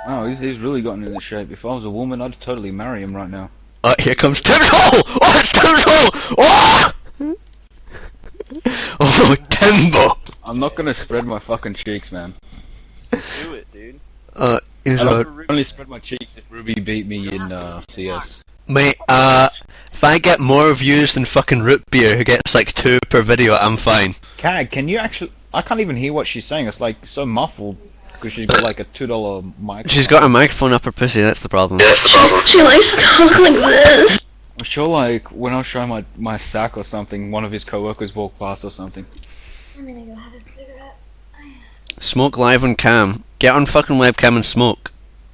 Oh, he's really gotten into shape. If I was a woman, I'd totally marry him right now. Here comes Tim's hole! Oh, it's Tim's hole! Oh! Oh, Timbo! I'm not gonna spread my fucking cheeks, man. Do it, dude. Here's I'd what... only spread my cheeks if Ruby beat me in CS. Mate, if I get more views than fucking Root Beer, who gets like 2 per video, I'm fine. Cag, can you actually... I can't even hear what she's saying. It's like so muffled. Because she's got like a $2 mic. She's got a microphone up her pussy, that's the problem. She likes to talk like this. I'm sure like when I was showing my sack or something, one of his co-workers walked past or something. I'm gonna go have a cigarette. Smoke live on cam. Get on fucking webcam and smoke.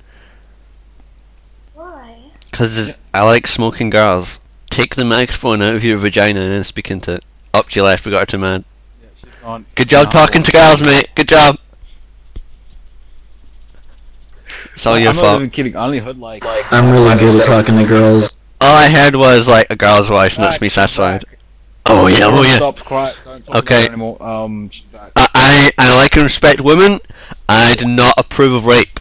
Why? Cause I like smoking girls. Take the microphone out of your vagina and then speak into it. Up to your left, we got her to man. Yeah, she's gone. Good job talking to girls, mate. Good job. It's all your I'm not fault. even kidding. I only heard like I'm really good at talking to girls. All I heard was like a girl's voice, and that's me satisfied. Oh yeah, oh yeah. Stop, quiet. Don't talk Okay. about her anymore. She's back. I like and respect women. I do not approve of rape.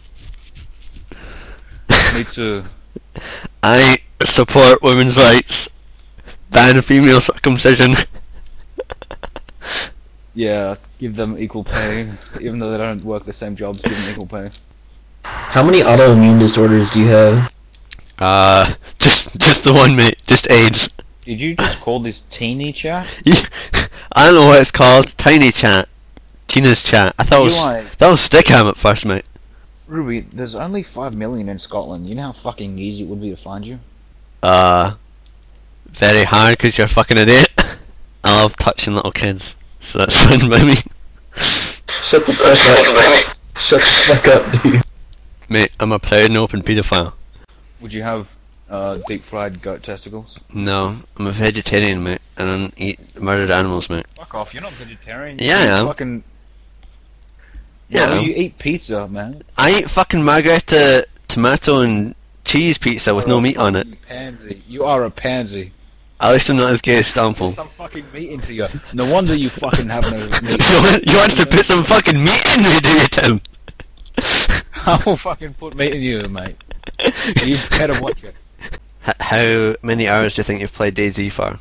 Me too. I support women's rights. Ban female circumcision. Yeah, give them equal pay, even though they don't work the same jobs. Give them equal pay. How many autoimmune disorders do you have? Just the one, mate. Just AIDS. Did you just call this teeny chat? I don't know what it's called. Tiny chat. Tina's chat. I thought it was like, that was Stickham at first, mate. Ruby, there's only 5 million in Scotland. You know how fucking easy it would be to find you? Very hard because you're a fucking idiot. I love touching little kids, so that's fine by me. Shut the fuck up. Shut the fuck up, dude. Mate, I'm a proud and open paedophile. Would you have deep fried goat testicles? No, I'm a vegetarian, mate, and I don't eat murdered animals, mate. Fuck off, you're not vegetarian. Yeah, I am. Fucking... Yeah, Well, you eat pizza, man. I eat fucking margherita, tomato and cheese pizza with no meat on it. You pansy. You are a pansy. At least I'm not as gay as Stample. Put some fucking meat into you. No wonder you fucking have no meat. You want to put some fucking meat in me, do you, Tim? I will fucking put meat in you, mate. You better watch it. How many hours do you think you've played DayZ for?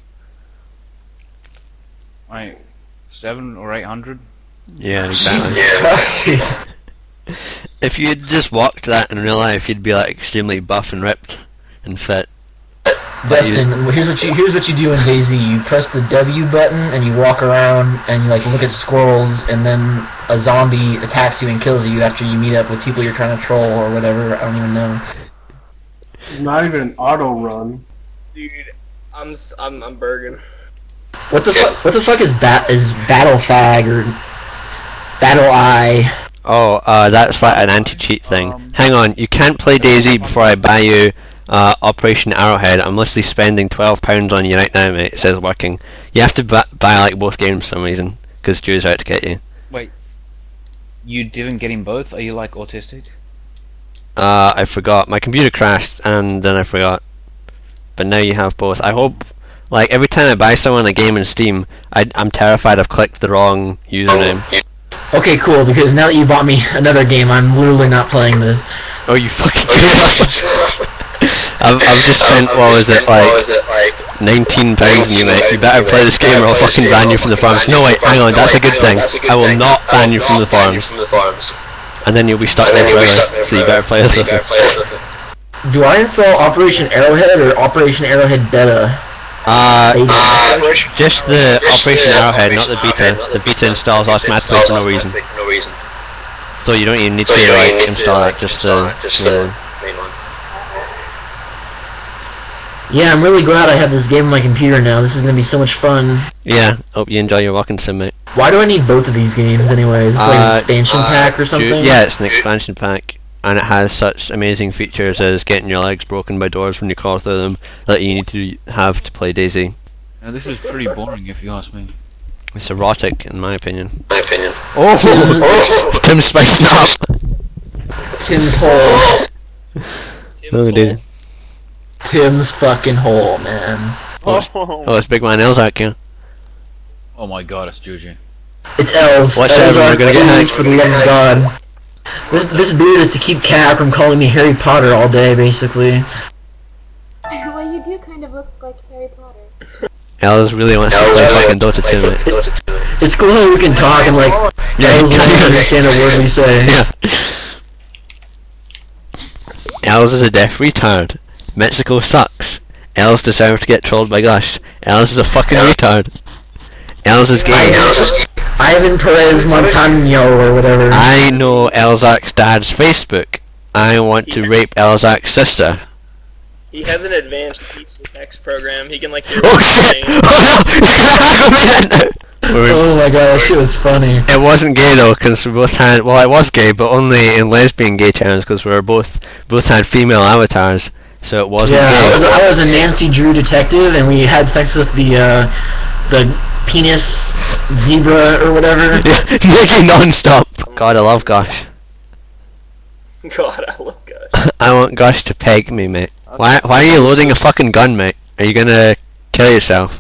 Like 700 or 800. Yeah, exactly. Yeah. If you'd just walked that in real life, you'd be like extremely buff and ripped and fit. Destin, here's what you do in DayZ. You press the W button and you walk around and you like look at squirrels, and then a zombie attacks you and kills you after you meet up with people you're trying to troll or whatever. I don't even know. It's not even an auto run. Dude, I'm Bergen. What the fuck is Battle Fag or Battle Eye? Oh, that's like an anti-cheat thing. Hang on, you can't play DayZ before I buy you Operation Arrowhead. I'm literally spending £12 on you right now, mate. It says working. You have to buy like both games for some reason, because Drew's out to get you. Wait, you didn't get him both? Are you like autistic? I forgot. My computer crashed, and then I forgot. But now you have both. I hope, like, every time I buy someone a game in Steam, I'm terrified I've clicked the wrong username. Okay, cool, because now that you bought me another game, I'm literally not playing this. Oh, you fucking I've just spent, what was it, like, £19 on you, mate. You better play this game or I'll fucking ban you from the forums. No, wait, hang on, that's a good thing. I will not ban you from the forums. And then you'll be stuck there forever, so you better play this with me. Do I install Operation Arrowhead or Operation Arrowhead Beta? Just the Operation Arrowhead, not the beta. The beta installs automatically for no reason. So you don't even need to, like, install that, just the main one. Yeah, I'm really glad I have this game on my computer now. This is gonna be so much fun. Yeah, hope you enjoy your walking sim, mate. Why do I need both of these games anyway? Is it like an expansion pack or something? Yeah, it's an expansion pack, and it has such amazing features as getting your legs broken by doors when you crawl through them that you need to have to play DayZ. Now this is pretty boring if you ask me. It's erotic, in my opinion. Oh! Tim's spicing up! Tim's hole. Oh, dude. Tim's fucking hole, man. Oh, it's Big Man Elzak, yeah. Oh my god, it's Juju. It's L's. Watch L's out, we're aren't gonna get L's hacked. for the love of God. This beard is to keep Cat from calling me Harry Potter all day, basically. Well, you do kind of look like Harry Potter. Alice really wants to play fucking Dota 2, mate. It's cool how we can talk and like, Yeah, Alice doesn't understand a word we say. Yeah. Alice is a deaf retard. Mexico sucks. Alice deserves to get trolled by Gush. Alice is a fucking retard. Alice is gay. Ivan Perez Montano or whatever. I know Elzark's dad's Facebook. I want to rape Elzark's sister. He has an advanced speech-to-text program. He can like hear Oh what you're shit! saying. Oh my god, that shit was funny. It wasn't gay though, because we both had. Well, I was gay, but only in lesbian gay channels, because we were both had female avatars, so it wasn't Yeah, gay. I was a Nancy Drew detective, and we had sex with the penis zebra or whatever. Nicky non-stop. God, I love Gosh. God, I love Gush. I want Gosh to peg me, mate. Why are you loading a fucking gun, mate? Are you gonna kill yourself?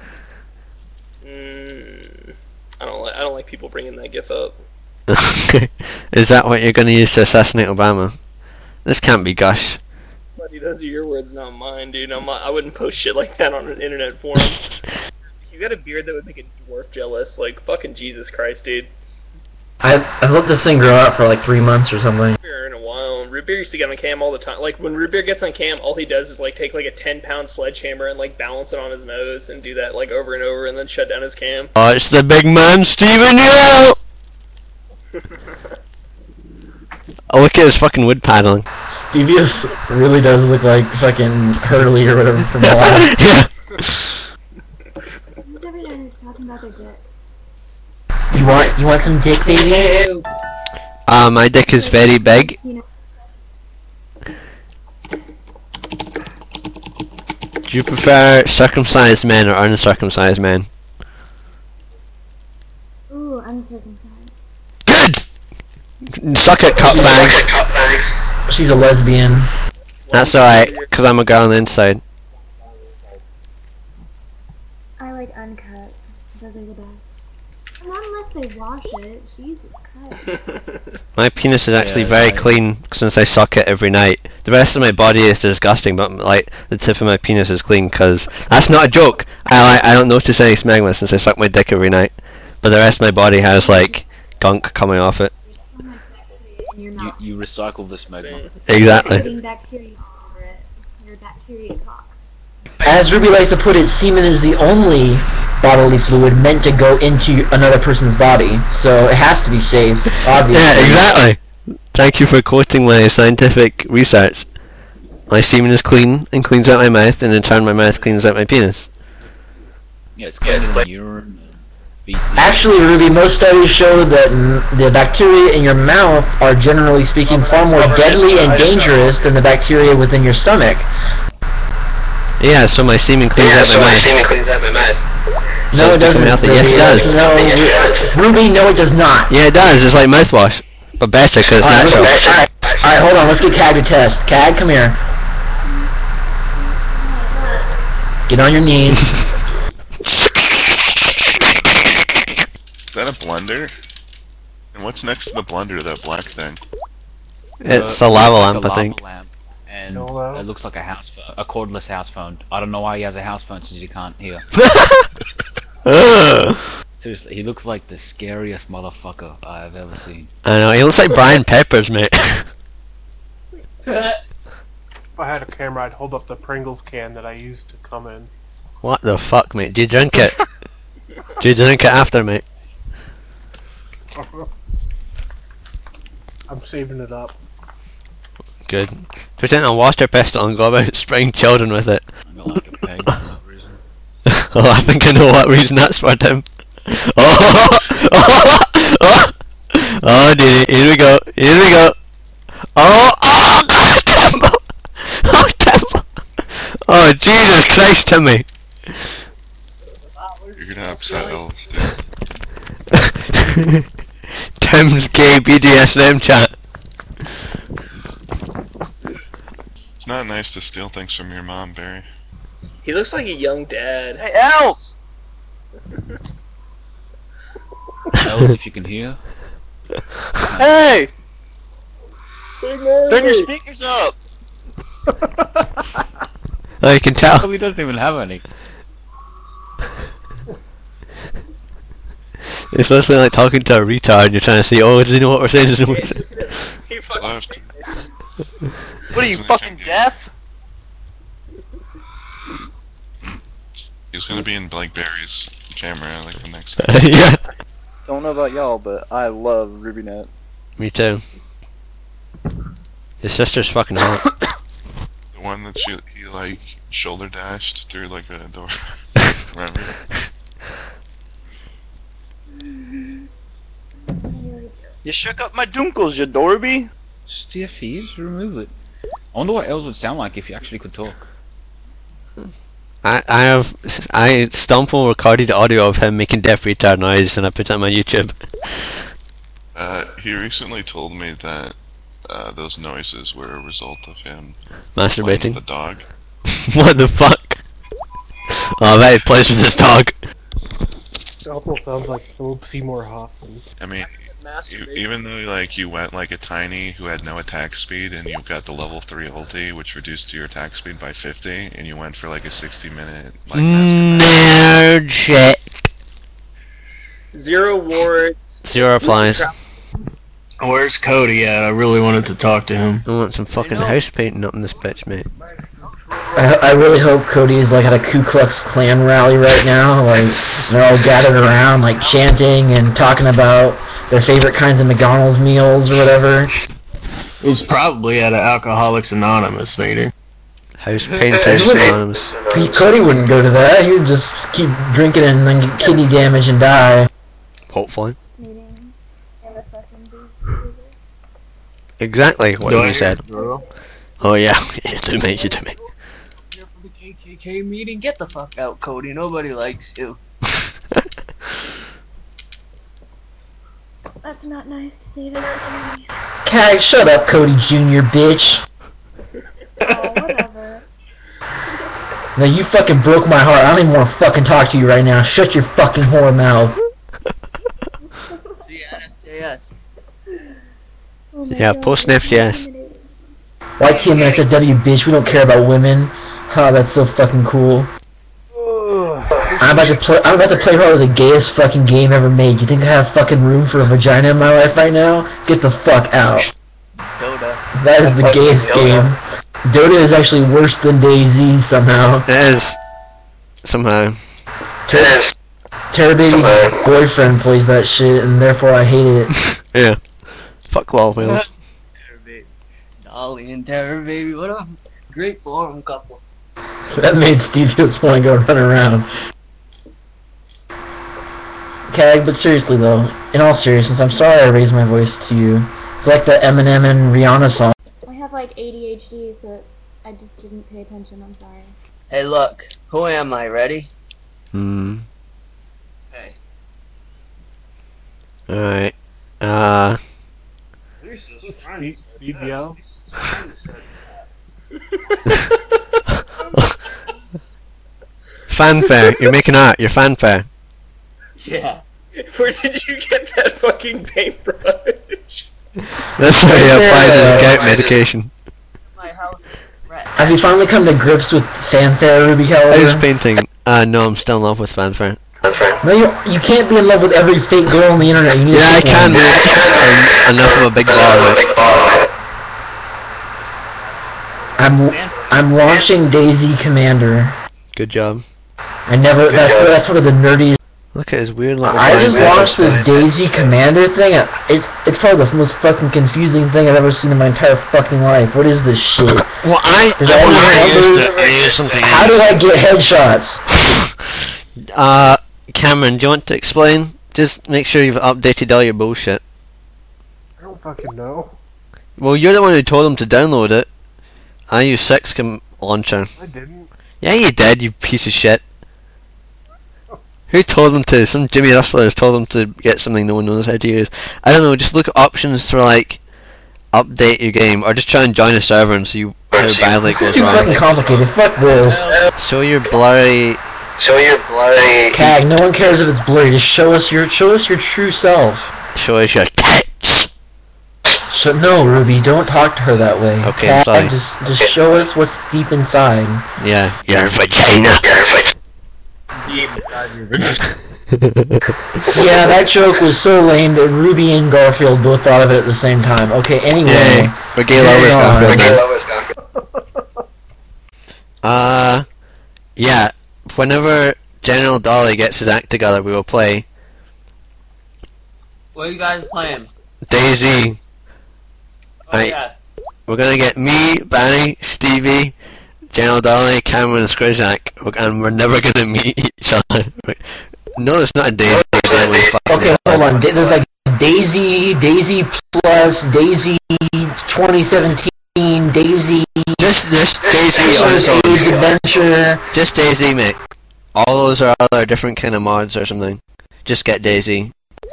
I don't like people bringing that gif up. Is that what you're gonna use to assassinate Obama? This can't be Gosh. Buddy, those are your words, not mine, dude. I wouldn't post shit like that on an internet forum. He's got a beard that would make a dwarf jealous. Like, fucking Jesus Christ, dude. I've let this thing grow out for like 3 months or something. Beer in a while. Root Beer used to get on cam all the time. Like, when Root Beer gets on cam, all he does is, like, take, like, a 10-pound sledgehammer and, like, balance it on his nose and do that, like, over and over and then shut down his cam. Oh, it's the big man, Steven Hill! Oh, look at his fucking wood paddling. Stevius really does look like fucking Hurley or whatever from the last. Yeah. Who's everyone who's talking about their dick? You want some dick, baby? My dick is very big. You know, Do you prefer circumcised men or uncircumcised men? ooh, uncircumcised. Good! Suck it, cutbags. She's a lesbian. That's alright, because I'm a girl on the inside. I like uncut. Those are the best. Not unless they wash it. Jesus Christ. My penis is actually Yeah, very right. clean since I suck it every night. The rest of my body is disgusting, but like the tip of my penis is clean because that's not a joke. I don't notice any smegma since I suck my dick every night, but the rest of my body has like gunk coming off it. So much bacteria in your mouth. You recycle the smegma. Exactly. Putting bacteria all over it. Your bacteria cock. As Ruby likes to put it, semen is the only bodily fluid meant to go into another person's body, so it has to be safe, obviously. Yeah, exactly. Thank you for quoting my scientific research. My semen is clean and cleans out my mouth, and in turn my mouth cleans out my penis. Yeah, it's cleaner than urine and feces. Actually, Ruby, most studies show that the bacteria in your mouth are generally speaking far more deadly and dangerous than the bacteria within your stomach. Yeah, so my semen cleans out my mouth. No, it doesn't. Yes, it does. No, Ruby, no, it does not. Yeah, it does. It's like mouthwash, but better because it's natural. Alright, hold on, let's get Cag to test. Cag, come here. Get on your knees. Is that a blender? And what's next to the blender, that black thing? It's a lava lamp, I lava think. lamp, and Hello? it looks like a house phone, a cordless house phone. I don't know why he has a house phone since he can't hear. Ugh. Seriously, he looks like the scariest motherfucker I've ever seen. I know, he looks like Brian Peppers, mate. If I had a camera, I'd hold up the Pringles can that I used to come in. What the fuck, mate? Do you drink it? Do you drink it after, mate? I'm saving it up. Good. Pretend a water pistol and go about spraying children with it. I got like a peg for no reason. Oh, I think I know what reason that's for, Tim. Oh, dear. Here we go. Here we go. Oh, Timbo! Oh, Timbo! Oh, Jesus Christ, Timmy! You're gonna upset Elves, dude. Tim's gay BDSM chat. It's not nice to steal things from your mom, Barry. He looks like a young dad. Hey, Els! Els, if you can hear. Hey! Turn your speakers up! Oh, you can tell. Oh, he doesn't even have any. It's literally like talking to a retard and you're trying to say, oh, does he know what we're saying? Does he know what we're saying? He fucking Left. What are you, fucking deaf? He's gonna be in Blackberry's camera like the next. Yeah, Don't know about y'all, but I love RubyNet. me too. His sister's fucking hot. The one that he like shoulder dashed through like a door. Remember? You shook up my dunkles, you Dorby. Steffies, remove it. I wonder what else would sound like if you actually could talk. I Stumple recorded audio of him making deaf retard noise and I put it on my YouTube. He recently told me that those noises were a result of him playing Masturbating. with the dog. What the fuck? Oh, I bet he plays with his dog. It almost sounds like Philip Seymour Hoffman. I mean, masturbate. even though like you went like a tiny who had no attack speed and you got the level 3 ulti, which reduced your attack speed by 50, and you went for like a 60-minute like Nerd shit. 0 wards. 0 applies. Where's Cody at? I really wanted to talk to him. I want some fucking house painting up in this bitch, mate. I really hope Cody is like at a Ku Klux Klan rally right now, like they're all gathered around, like chanting and talking about their favorite kinds of McDonald's meals or whatever. He's probably at an Alcoholics Anonymous meeting. House Painters Anonymous. Cody wouldn't go to that. He would just keep drinking and then get kidney damage and die. Hopefully. Meeting in the fucking booth. Exactly what he said. Girl. Oh yeah, you do mate, you do mate. Here for the KKK meeting. Get the fuck out, Cody. Nobody likes you. That's not nice to say that to me. Cag, shut up, Cody Jr., bitch. Oh, whatever. Now you fucking broke my heart. I don't even want to fucking talk to you right now. Shut your fucking whore mouth. See ya at JS. Oh my Yeah, God, post that's Neft, yes. intimidating. Why can't XW, bitch? We don't care about women. Oh, that's so fucking cool. I'm about to play probably the gayest fucking game ever made. You think I have fucking room for a vagina in my life right now? Get the fuck out. Dota. That is the gayest game. Dota is actually worse than DayZ somehow. It is. Somehow. Terror Baby's boyfriend plays that shit, and therefore I hate it. Yeah. Fuck lol wheels. Terror Baby. Dolly and Terror Baby. What a great forum couple. That made Steve just want to go run around. Cag, but seriously though, in all seriousness, I'm sorry I raised my voice to you. It's like the Eminem and Rihanna song. I have like ADHD, so I just didn't pay attention. I'm sorry. Hey, look. Who am I? Ready? Hmm. Hey. Alright. Steve Young. Fanfare. You're making art. You're fanfare. Yeah. Where did you get that fucking paintbrush? That's why he applies his gout medication. My house. Right. Have you finally come to grips with fanfare, Ruby House Caliber? painting. No, I'm still in love with fanfare. No, you can't be in love with every fake girl on the internet. You need Yeah, I to pick can, one. mate. I'm enough of a big baller. I'm launching Daisy Commander. Good job. That's one of the nerdiest. Look at his weird little I blind just bit. launched this Daisy Commander thing. It's probably the most fucking confusing thing I've ever seen in my entire fucking life. What is this shit? Well, I used something How do I get headshots? Cameron, do you want to explain? Just make sure you've updated all your bullshit. I don't fucking know. Well, you're the one who told him to download it. I use 6 launcher. I didn't. Yeah, you did, you piece of shit. Who told them to? Some Jimmy Rustlers told them to get something no one knows how to use. I don't know, just look at options for like update your game, or just try and join a server and see how badly it goes Too fucking wrong. complicated. Fuck this. Show your blurry. Cag, no one cares if it's blurry. Just show us your true self. Show us your tits. So no, Ruby, don't talk to her that way. Okay, I'm sorry. Just show us what's deep inside. Yeah, your vagina. Yeah, that joke was so lame that Ruby and Garfield both thought of it at the same time. Okay, anyway. Yay, we're gay lovers, Garfield. Yeah, whenever General Dolly gets his act together, we will play What are you guys playing? DayZ. Oh, yeah. We're gonna get me, Barry, Stevie, General Dolly, Cameron, and Skrizak, and we're never gonna meet each other. No, it's not a DayZ. Okay, hold on. There's like DayZ Plus, DayZ 2017, DayZ. Just DayZ on its own. Adventure. Just DayZ, mate. All those are other different kind of mods or something. Just get DayZ.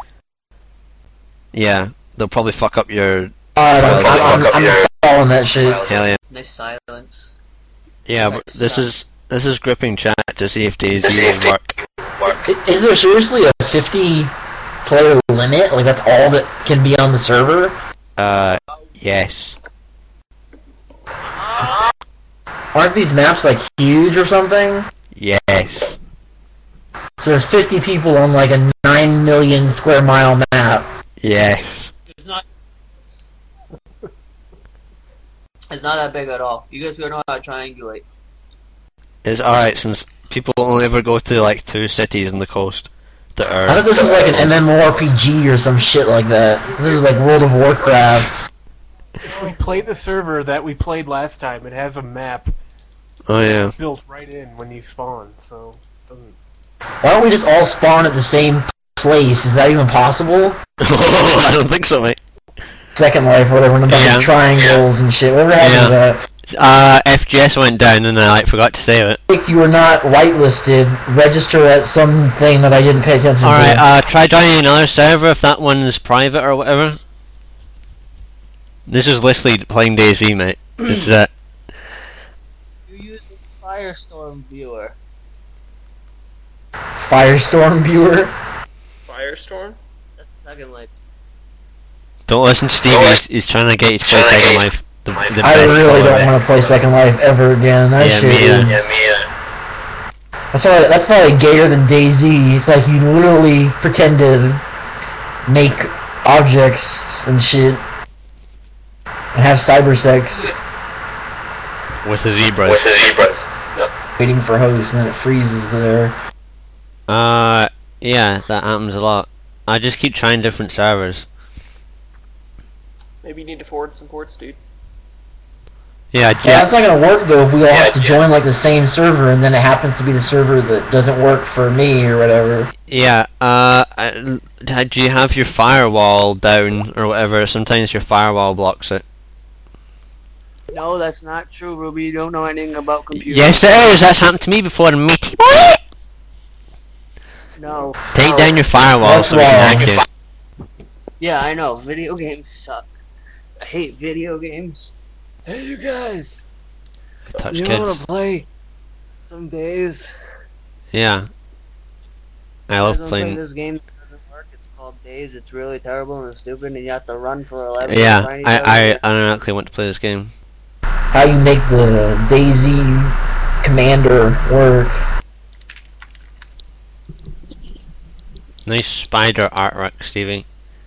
Yeah, they'll probably fuck up your. I'm following that shit. Hell yeah. Nice silence. Yeah, but this is gripping chat to see if DayZ will work. Is there seriously a 50-player limit? Like that's all that can be on the server? Yes. Aren't these maps like huge or something? Yes. So there's 50 people on like a 9 million square mile map. Yes. It's not that big at all. You guys gotta know how to triangulate. It's alright since people only ever go to like 2 cities on the coast that are. I thought this was like an MMORPG or some shit like that. This is like World of Warcraft. We played the server that we played last time. It has a map Oh yeah. built right in when you spawn, so it doesn't. Why don't we just all spawn at the same place? Is that even possible? I don't think so, mate. Second Life, whatever, and a bunch Yeah. of triangles and shit. Whatever happened to that? FGS went down and I forgot to save it. If you were not whitelisted, register at something that I didn't pay attention to. Alright, try joining another server if that one's private or whatever. This is literally playing DayZ, mate. This is it. You use the Firestorm viewer. Firestorm viewer? Firestorm? That's the Second Life. Don't listen to Steve, he's trying to get you to play Second Life. The I best really player. don't want to play Second Life ever again. That Yeah, shit me is... either. That's probably gayer than DayZ. It's like you literally pretend to make objects and shit. And have cyber sex. With the zebras. Waiting for hosts and then it freezes there. Yeah, that happens a lot. I just keep trying different servers. Maybe you need to forward some ports, dude. Yeah, Yeah, that's not gonna work though if we all have to join like the same server and then it happens to be the server that doesn't work for me or whatever. yeah, do you have your firewall down or whatever? Sometimes your firewall blocks it. No, that's not true, Ruby. You don't know anything about computers. Yes it is, that's happened to me before and me. No. Take down your firewall That's so we can wrong. hack you. Yeah, I know. Video games suck. I hate video games. Hey, you guys. Touch You kids. wanna play some days? Yeah. I You love guys wanna play playing. this game that doesn't work. It's called Days. It's really terrible and stupid, and you have to run for 11. Yeah, to find each I other. don't actually want to play this game. How you make the DayZ commander work. Nice spider artwork, Stevie.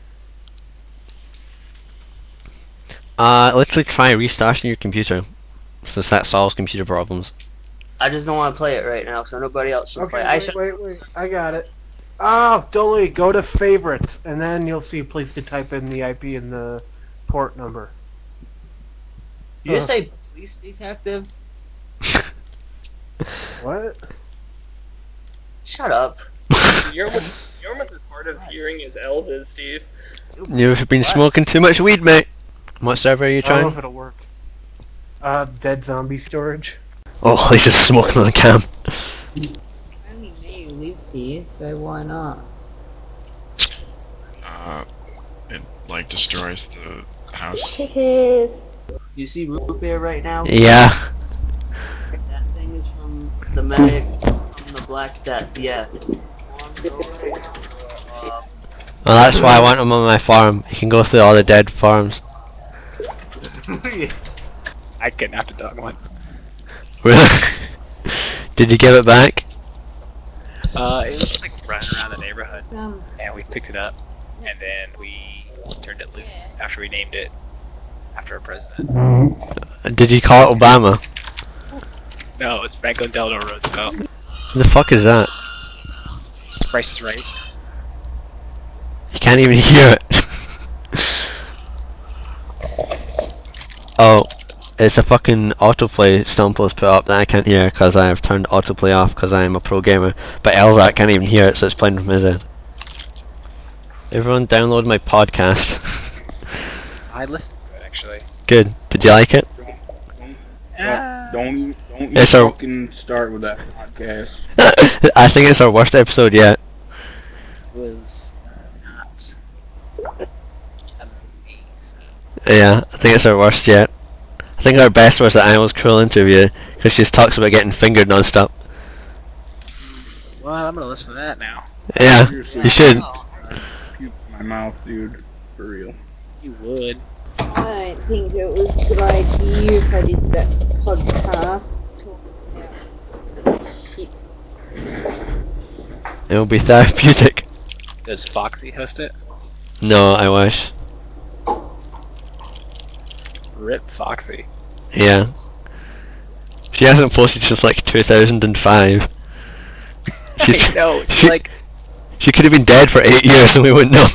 Literally try restarting your computer, since that solves computer problems. I just don't want to play it right now, so nobody else should play. Wait, I got it. Oh, Dolly, go to favorites, and then you'll see a place to type in the IP and the port number. You just say police detective? What? Shut up. You're almost as hard of hearing as Elv is, Steve. You've been smoking too much weed, mate. What server are you I don't know if trying? it'll work. Dead Zombie Storage. Oh, he's just smoking on cam. I only made Lucy, so why not? It like destroys the house. You see Root Beer right now? Yeah. That thing is from the medic from the Black Death, yeah. Well, that's why I want him on my farm. He can go through all the dead farms. I kidnapped a dog once. Really? Did you give it back? It was just like running around the neighborhood, Um, and we picked it up, and then we turned it loose after we named it after our president. Did you call it Obama? No, it's Franklin Delano Roosevelt. Who the fuck is that? Price is Right. You can't even hear it. Oh, it's a fucking autoplay Stompo's put up that I can't hear because I have turned autoplay off because I am a pro gamer. But Elzak can't even hear it, so it's playing from his end. Everyone download my podcast. I listened to it actually. Good. Did you like it? Don't It's our- fucking start with that podcast. I think it's our worst episode yet. It was not amazing. Yeah, I think it's our worst yet. I think our best was the Animals Cruel interview because she just talks about getting fingered non-stop. Well, I'm gonna listen to that now. Yeah, you should. Puke in my mouth, dude. For real. You would. I don't think it was a good idea if I did that podcast. Shit. It will be therapeutic. Does Foxy host it? No, I wish. Rip Foxy. Yeah. She hasn't posted since like 2005. I know. She could have been dead for 8 years and we wouldn't know.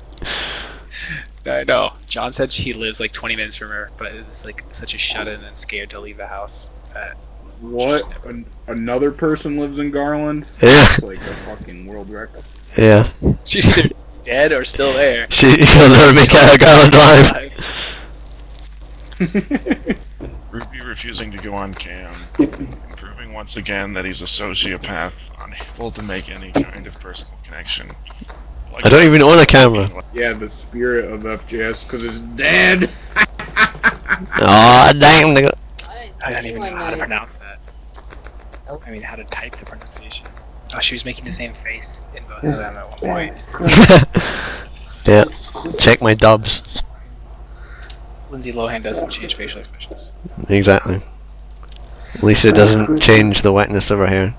I know. John said he lives like 20 minutes from her, but it's like such a shut-in and scared to leave the house. What? Another person lives in Garland? Yeah. It's like a fucking world record. Yeah. She's either dead or still there. She'll never make it out of Garland alive. Ruby refusing to go on cam, proving once again that he's a sociopath, unable to make any kind of personal connection. Like I don't even own a camera. Yeah, the spirit of FJS, because it's dead! Aw, damn. I don't even know how to pronounce that. I mean, how to type the pronunciation. Oh, she was making the same face in both of them at one point. Yeah. Check my dubs. Lindsay Lohan doesn't change facial expressions. Exactly. At least it doesn't change the wetness of her hair.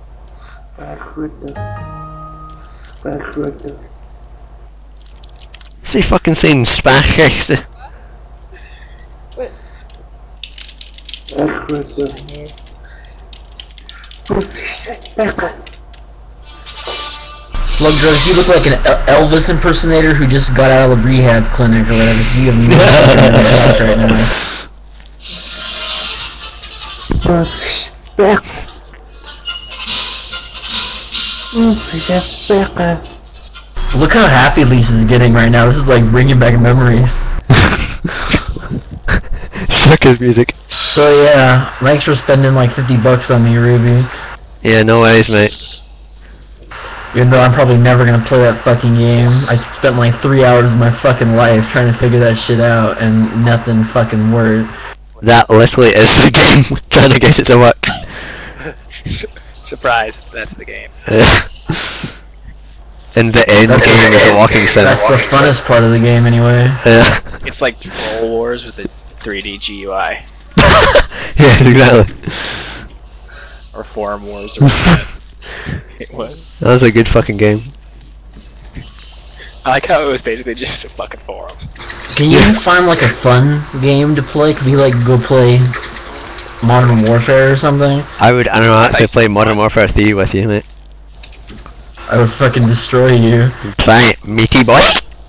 Is he fucking saying spack? What? Slug Drugs, you look like an Elvis impersonator who just got out of a rehab clinic or whatever. So you have no idea right now. Look how happy Lisa's getting right now. This is like bringing back memories. Circus music. So yeah, thanks for spending like $50 on me, Ruby. Yeah, no worries, mate. Even though I'm probably never gonna play that fucking game. I spent like 3 hours of my fucking life trying to figure that shit out, and nothing fucking worked. That literally is the game. Trying to get it to work. Surprise, that's the game. Yeah. And the end game is a walking sim. That's the funnest part of the game, anyway. Yeah. It's like Troll Wars with a 3D GUI. Yeah, exactly. Or Forum Wars or whatever it was. That was a good fucking game. I like how it was basically just a fucking forum. Can you find like a fun game to play? Could we like go play Modern Warfare or something? I would actually play Modern Warfare 3 with you, mate. I would fucking destroy you. Try it, meaty boy.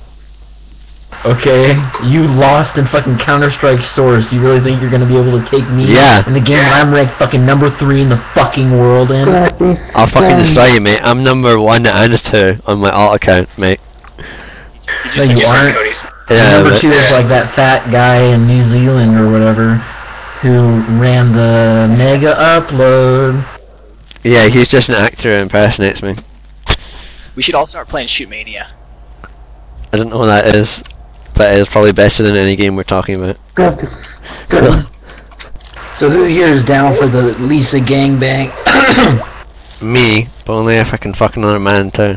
Okay, you lost in fucking Counter-Strike Source. You really think you're gonna be able to take me Yeah. in the game where I'm ranked fucking number 3 in the fucking world in? I'll fucking destroy you, mate. I'm number 1 and 2 on my alt account, mate. No, you aren't. Yeah, Number but- 2 is like that fat guy in New Zealand or whatever who ran the Mega Upload. Yeah, he's just an actor who impersonates me. We should all start playing Shootmania. I don't know what that is, but it's probably better than any game we're talking about. So who here is down for the Lisa gangbang? Me, but only if I can fuck another man too.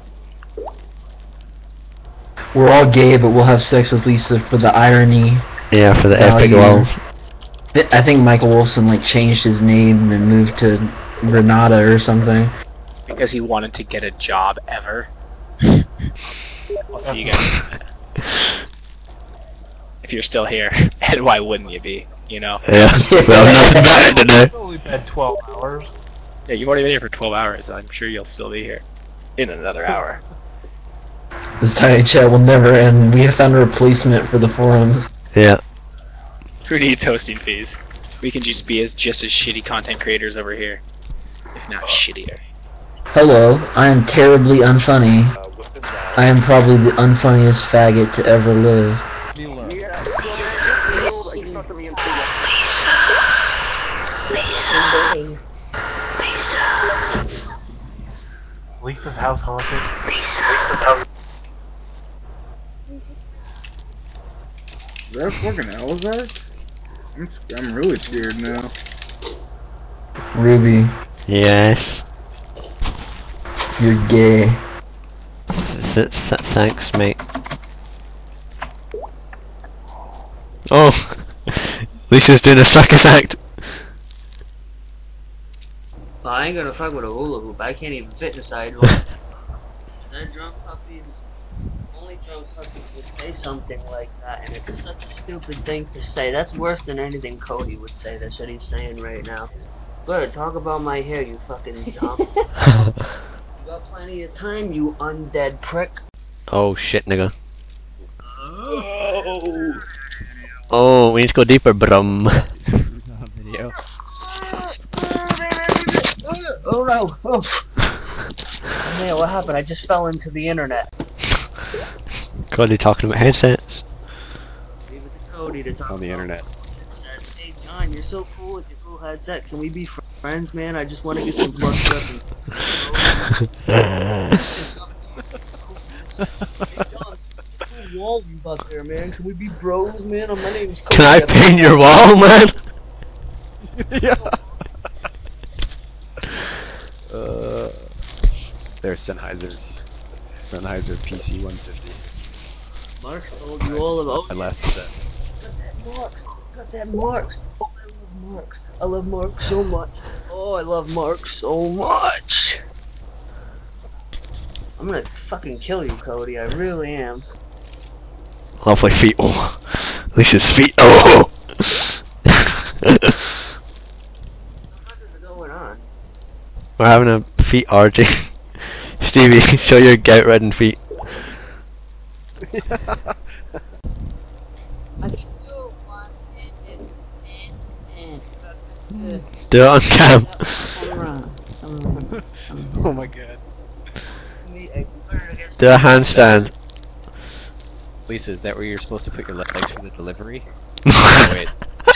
We're all gay, but we'll have sex with Lisa for the irony. Yeah, for the Oh, epic yeah. lulls. I think Michael Wolfson like changed his name and moved to Granada or something. Because he wanted to get a job ever. I'll see you guys. If you're still here, and why wouldn't you be? You know? Yeah, well, nothing better to do. Only been 12 hours. Yeah, you've already been here for 12 hours. I'm sure you'll still be here in another hour. This tiny chat will never end. We have found a replacement for the forums. Yeah. Who needs hosting fees? We can just be just as shitty content creators over here, if not shittier. Hello, I am terribly unfunny. I am probably the unfunniest faggot to ever live. Lisa's house haunted. Is that fucking Elazar? I'm really scared now. Ruby, Yes. you're gay. Thanks, mate. Oh, Lisa's doing a circus act. Well, I ain't gonna fuck with a hula hoop. I can't even fit inside one. Is that drunk puppies? Only drunk puppies would say something like that, and it's such a stupid thing to say. That's worse than anything Cody would say. That's what he's saying right now. Good, talk about my hair, you fucking zombie. You got plenty of time, you undead prick. Oh shit, nigga. Oh! Oh, we need to go deeper, brum. Video. Oh no! Oh. Man, what happened? I just fell into the internet. Cody talking about headsets. Leave it to Cody to talk On the about internet. headset. Hey John, you're so cool with your cool headset. Can we be friends, man? I just want to get some blood pressure. Hey John, cool wall you got there, man. Can we be bros, man? My name's Cody. Can I paint your wall, man? Yeah. There's Sennheiser PC 150. Mark told you all about. My last set. Got that Marks. Oh, I love Marks. I love Marks so much. Oh, I love Marks so much. I'm gonna fucking kill you, Cody. I really am. Lovely feet. Oh, Lisa's feet. Oh. What is going on? We're having a feet orgy. Stevie, show your gout-ridden feet. I can do one and Do it on cam. Oh my god. Do a handstand. Lisa, is that where you're supposed to put your legs for the delivery? Wait.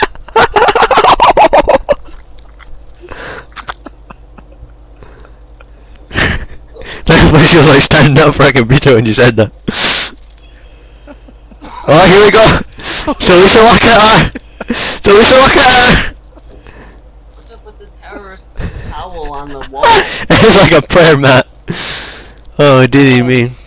She was like standing up for a computer when you said that. Oh, here we go! Delisa, look at her! Delisa, look at her! What's up with the terrorist towel on the wall? It's like a prayer mat. Oh, did he mean?